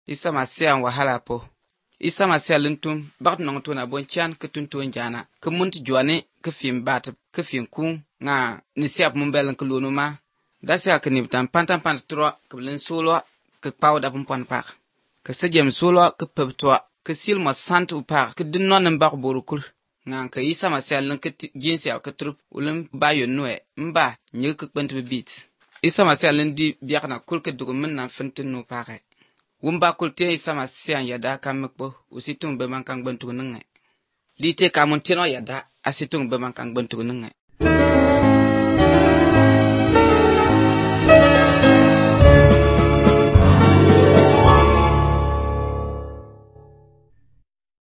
Isa Masiya wahala po. Isa Masiya lintum bakt nong tuna bon chan ke tuntun jana ke munt juane ke fim bat ke fim kun nga ni siap mumbelen ke lunu ma da sia ke nibtan pantan pant tro ke lin solo ke paw da pon pak ke sejem solo ke pebtwa ke sil mo sant u pak ke dinnon mbak borukul nga ke Isa Masiya lin ke jinsial ke trup ulim bayo noe mba nyi ke kpent bit Isa Masiya lin di biak na kul ke dugumin na fintin nu pake wumba kulte Isa Masiya yada kamekpo usitung be man kang bentuk nenge. Lite kamun tino yada asitung be man kang bentuk nenge.